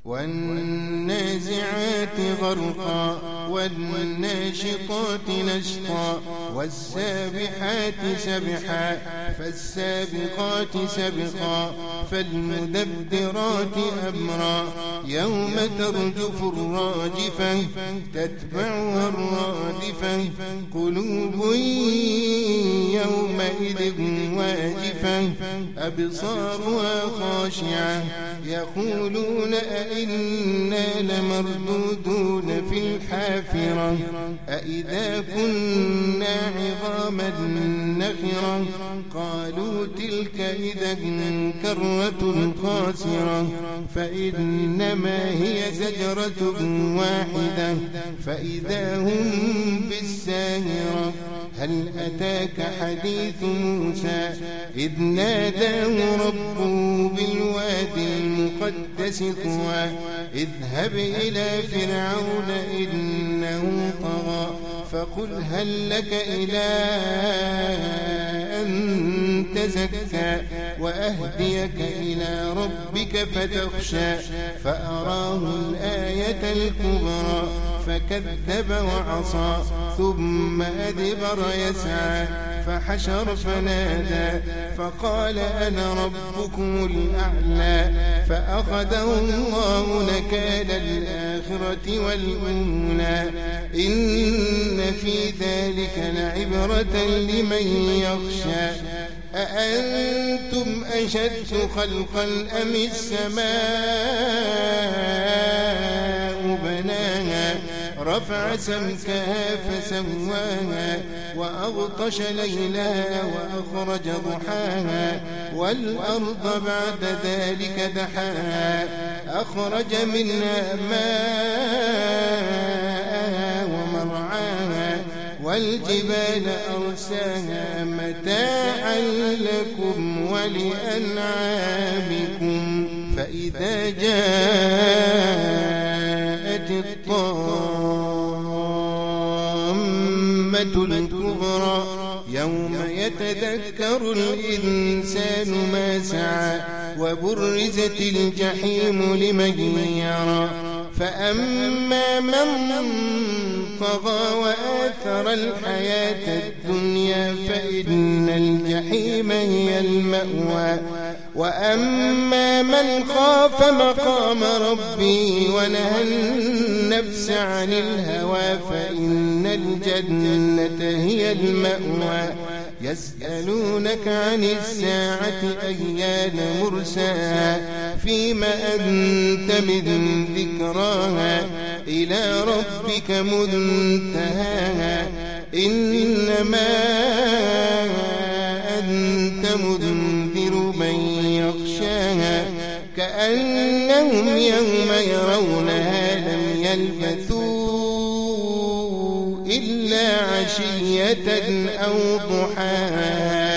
والنازعات غرقا والناشطات نشطا والسابحات سبحا فالسابقات سبقا فالمدبرات أمرا يوم ترجف الراجفة تتبعها الرادفة قلوب يومئذ واجفة أبصارها خاشعة يقولون أئنا لمردودون في الحافرة أئذا كنا عظاما نخرة قالوا تلك إذا كرة خاسرة فإنما هي زجرة واحدة فإذا هم بالساهرة هل أتاك حديث موسى إذ ناداه ربه بالوادي المقدس طوى اذهب إلى فرعون إنه طغى فقل هل لك إلى أن تزكى وأهديك إلى ربك فتخشى فأراه الآية الكبرى فكذب وعصى ثم أدبر يسعى فحشر فنادى فقال أنا ربكم الأعلى فأخذه الله نكال الآخرة والأولى إن في ذلك لعبرة لمن يخشى أأنتم أشد خلقا أم السماء بناها رفع سمكها فسواها وأغطش ليلها وأخرج ضحاها والأرض بعد ذلك دحاها أخرج منها ماءها ومرعاها والجبال أرساها متاعا لكم ولأنعامكم فإذا جاءت الطامة الكبرى يوم يتذكر الإنسان ما سعى وبرزت الجحيم لمن يرى فأما من طغى وآثر الحياة الدنيا فإن الجحيم هي المأوى وأما من خاف مقام ربه ونهى النفس عن الهوى فإن الجنة هي المأوى يسألونك عن الساعة أيان مرساها فيما أنت من ذكراها إلى ربك منتهاها إنما أنت منذر من يخشاها كأنهم يوم يرونها لم يلبثوا إلا عشية أو ضحاها